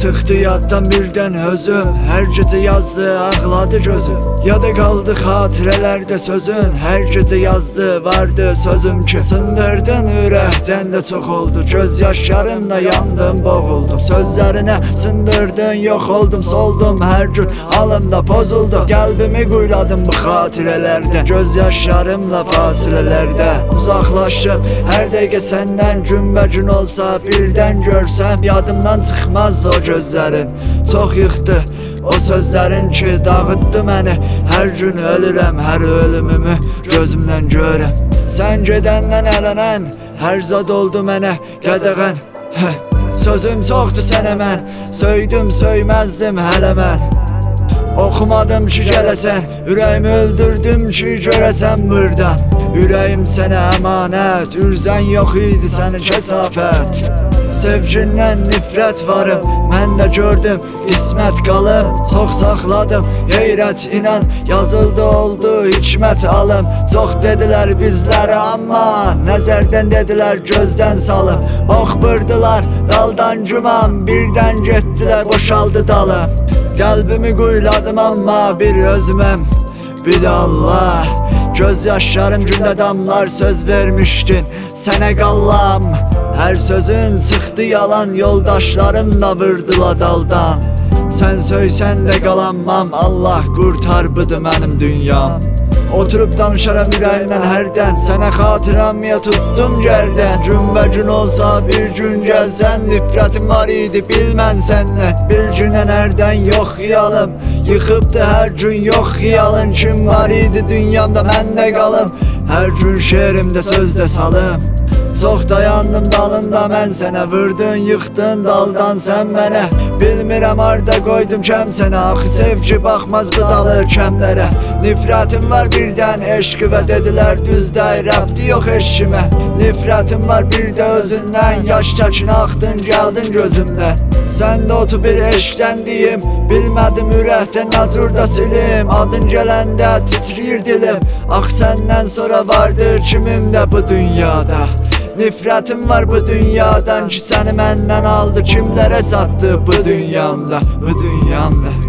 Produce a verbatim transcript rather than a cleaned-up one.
Çıxdı yaddan birdən özüm, hər gecə yazdı ağladı gözüm. Yada qaldı xatirələrdə sözün, hər gecə yazdı vardı sözüm ki sındırdın ürəkdən də çox oldu, göz yaşlarımla yandım boğuldum. Sözlərinə sındırdın yok oldum soldum, hər gün alımda pozuldu. Qəlbimi quyladım bu xatirələrdə, göz yaşlarımla fasilələrdə uzaqlaşdım. Hər dəqiqə səndən günbə-gün olsa birdən görsəm, yadımdan çıxmaz o gözlərin. Çox yıxdı o sözlərin ki dağıtdı məni. Hər gün ölürəm, hər ölümümü gözümdən görəm. Sən gedəndən ələnən hər zad oldu mənə qədəğən. Sözüm çoxdur sənə mən, söydüm söyməzdim hələ mən. Oxumadım ki gələsən, ürəyimi öldürdüm ki görəsən burdan. Ürəyim sənə əmanət, ürzən yox idi sənin kəsafət. Sevgindən nifrət varım, mən də gördüm qismət qalım. Çox saxladım, heyrət inan, yazıldı oldu hikmət alım. Çox dedilər bizlərə amma nəzərdən dedilər gözdən salım. Oxburdular daldan güman, birdən getdilər boşaldı dalım. Qəlbimi quyladım amma bir özüməm, bir də Allah. Göz yaşlarım gündə damlar, söz vermişdin sənə qallam. Hər sözün çıxdı yalan, yoldaşlarım da vurdular daldan. Sən söysən də qalanmam, Allah qurtar budur mənim dünyam. Oturub danışaram ürəyimdən hərdən, sənə xatirəmyə tutdum gərdən. Günbə-gün olsa bir gün gəlsən, nifrətim var idi bilmən səndən. Bir günə nərdən yox xiyalım, yıxıbdı hər gün yox xiyalın. Kim var idi dünyamda mən də qalım, hər gün şeirimdə sözdə salım. Çox dayandım dalında mən sənə, vurdun yıxdın daldan sən mənə. Bilmirəm harda qoydum kəm sənə, axı sevgi baxmaz bu dalı kəmlərə. Nifrətim var birdən eşqi və dedilər düzdə rəbdi yox eşkimə. Nifrətim var bir də özündən, yaş təkin axdın gəldin gözümdən. Sən də otu bir eşqdən deyim, bilmədim ürəkdən nəcurda silim. Adın gələndə titriyir dilim, ax səndən sonra vardır kimim də bu dünyada. Nifrətim var bu dünyadan ki səni məndən aldı, kimlərə satdı bu dünyamda, bu dünyamda.